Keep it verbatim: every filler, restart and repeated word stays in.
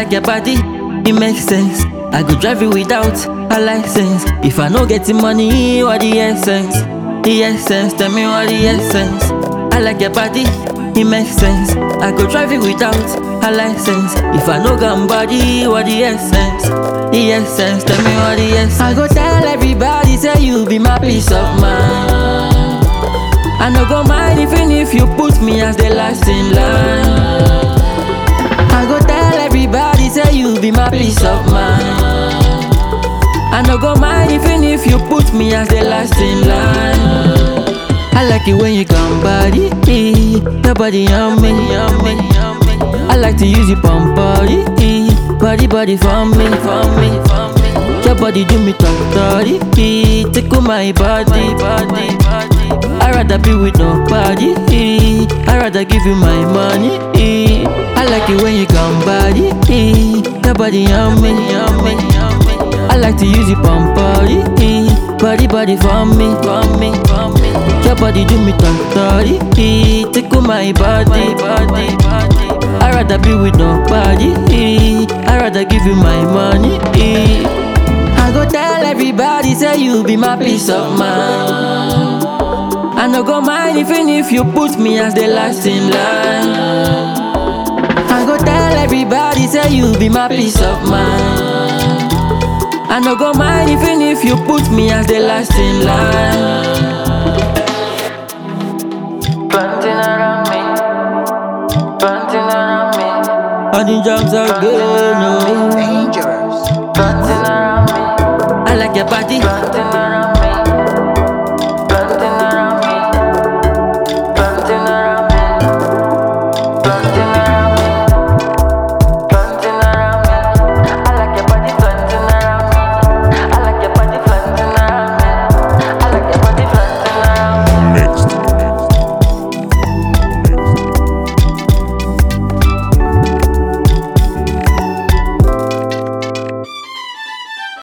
like your body, it makes sense. I go drive you without a license. If I no get the money, what the essence? The essence, tell me what the essence. I like your body, it makes sense. I go drive you without a license. If I no got body, what the essence? The essence, tell me what the essence. I go tell everybody, say you be my peace of mind. I no go mind even if you put me as the last in line. I go tell everybody, say you be my peace of mind. I no go mind even if you put me as the last in line. I like it when you come body, your body on me, on me. I like to use your pump body, body body for me, for me, for me. Your body do me talk dirty, tickle my body, body, body. I rather be with nobody, I rather give you my money. I like it when you come body, your body on me, on me. I like to use your pump body, body body for me, for me, for me. Your body do me talk dirty, tickle my body, body, body. I rather be with nobody, I rather give you my money. I go tell everybody, say you be my peace of mind. I no go mind even if you put me as the last in line. I go tell everybody, say you be my peace of mind. I no go mind even if you put me as the last in line. Planting around me, planting around me. All the jobs are good, no. Dangerous. Planting around me. I like your body.